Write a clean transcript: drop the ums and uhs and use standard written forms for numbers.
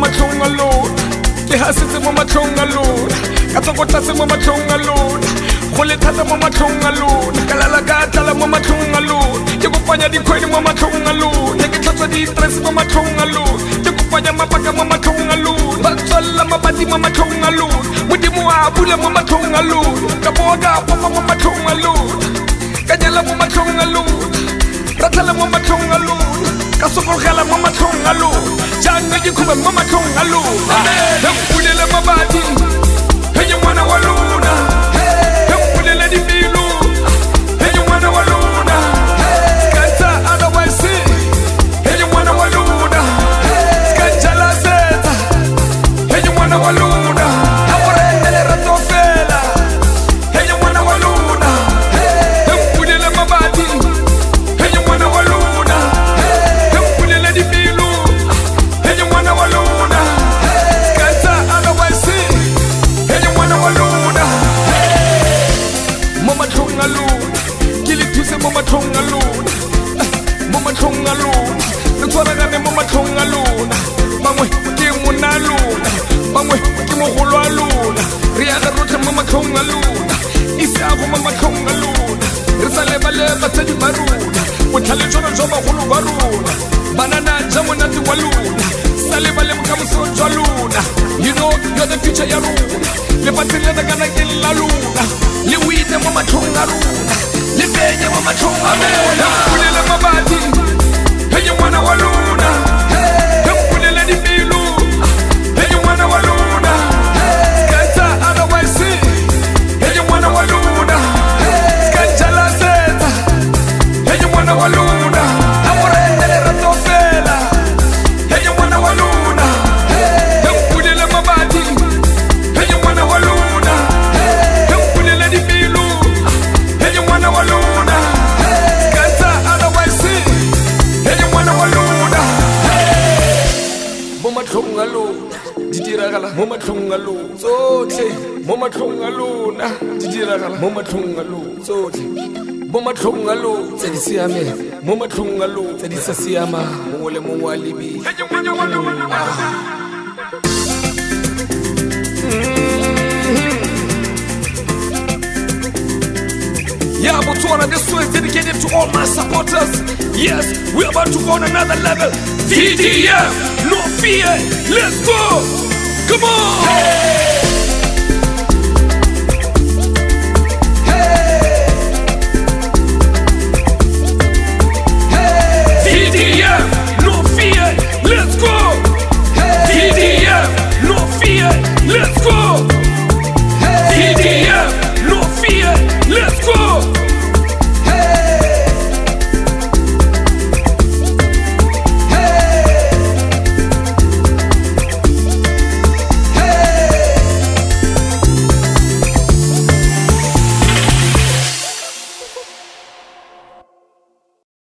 matlhong a lona, ke hasetse mo matlhong a lona, ka tsoko tlase mo matlhong a lona, go le thata mo matlhong a lona, ka lala ka tlala mo matlhong a lona, ke kopanya dikgwedi mo matlhong a lona, ke tlhatswa di-stress mo matlhong a lona, ke kopanya mabaka mo matlhong a lona, ba tswalela mabati mo matlhong a lona, modimo a bula mo matlhong a lona, ka boa ka popa mo matlhong a lona, ka nyala mo matlhong a lona, ra tlhala mo matlhong a lona, ka sokologela mo matlhong a lona, jaanong ke khuba mo matlhong a lona, re mpulele mabati henye ngwana wa lona, re mpulele dipelo henye ngwana wa lona, skanta otherwise henye ngwana wa lona, skanjala setsa henye ngwana wa lona, a go rendele rato fela henye ngwana wa lona, re mpulele mabati henye ngwana wa lona, re mpulele dipelo henye ngwana wa lona, skanta otherwise henye ngwana wa lona, mo matlhong a lona, ke le thuse mo matlhong a lona, mo matlhong a lona, re tshwaragane mo matlhong a lona, bangwe ke monna a lona, bangwe ke mogolo a lona, re yaga rotlhe mo matlhong a lona, isago mo matlhong a lona, re sa lebale batsadi ba rona, botlhale jona jwa bagolo ba rona, banana ja monate wa lona, sa lebale bokamoso jwa lona, you know you're the future ya rona, lefatshe le nakana ke la lona, le wine mo matlhong a rona, le benye mo matlhong a rona, mpulele mabati henye ngwana wa lona, re mpulele dipelo henye ngwana wa lona, skanta otherwise henye ngwana wa lona, skanjala setsa henye ngwana wa lona, a go rendele rato fela henye ngwana wa lona, re mpulele mabati henye ngwana wa lona, re mpulele dipelo henye ngwana wa lona, skanta otherwise henye ngwana wa lona, mo matlhong a lona di diragala mo matlhong a lona tsotlhe, mo matlhong a lona di diragala mo matlhong a lona tsotlhe, mo matlhong a lona tse di siameng, mo matlhong a lona tse di sa siamang, mongwe le mongwe a lebile henye ngwana wa lona. Yeah, Botswana, this show is dedicated to all my supporters. Yes, we're about to go on another level. VDM, no fear, let's go. Come on. Hey.